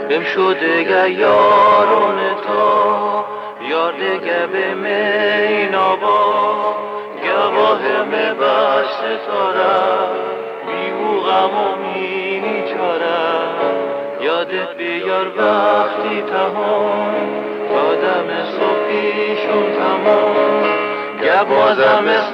بم شده یارم تا یار دگه به مینابا گواه بس ستاره بیو غم و مینی چاره یادت بیار وقتی تمام آدم صبحیشون تمام گبازم مثل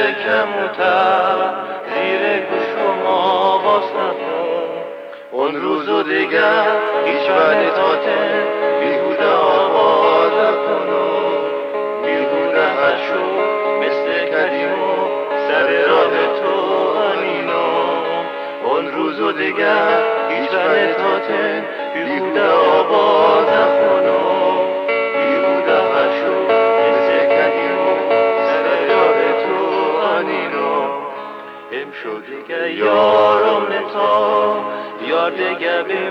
کموتر زیر گوشم آواز نکن اون روز و دیگر هیچ بنتاته بیهوده آواز نکنم بیهوده هر شو مثل کدیمو سر راه تو انینم اون روز و دیگر هیچ بنتاته بیهوده آواز نکنم بیهوده هر شو مثل کدیمو سر راه تو انینم ام شده یارم نتا یار دگه به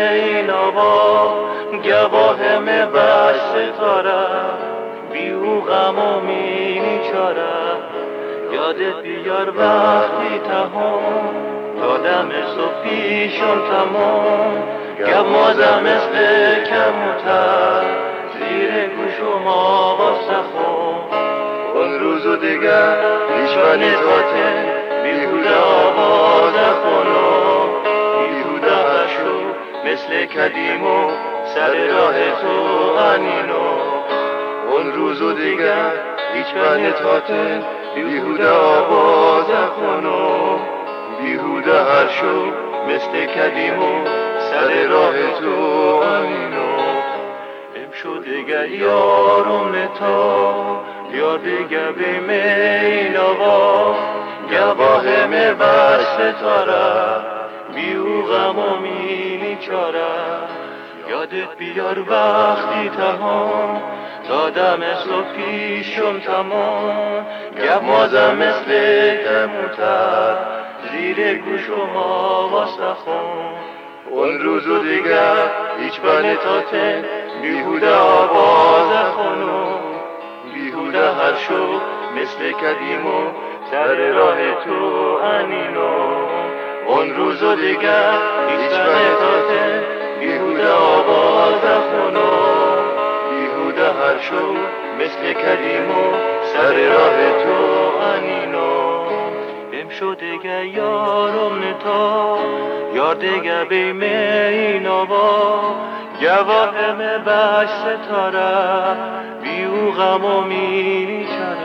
مینابا گواه بس ستاره بیو غم و مینی چاره یادت بیار وقتی تمام دادم صبحیشون تمام گمازم مثل کموتر زیر گوشم آواز نخون اون روز و دیگر هیچ بنتاته بیهوده آواز نخونم بیهوده هشو مثل کدیمو سر راه تو انینو اون روز و دیگر هیچ بنتاته بیهوده آواز نخونم بیهوده هشو مثل کدیمو سر راه تو انینو ام شده یارم نتا یار دیگه به مینابا گواه بس ستاره بیو غم و مینی چاره یادت بیار وقتی تمام دادم صبحیشم تمام گمازم مثل کموتر زیر گوشم آواز نخون اون روز و دیگر هیچ بنتاته بیهوده آواز نخونم بیهوده هر شو مثل کدیمو سر راه تو انینو اون روز و دیگر هیچ بنتاته بیهوده آواز نخونم بیهوده هر شو مثل کدیمو سر راه تو انینو ام شده یارم نتا یار دگه به مینابا گواه بس ستاره بیو غم و مینی چاره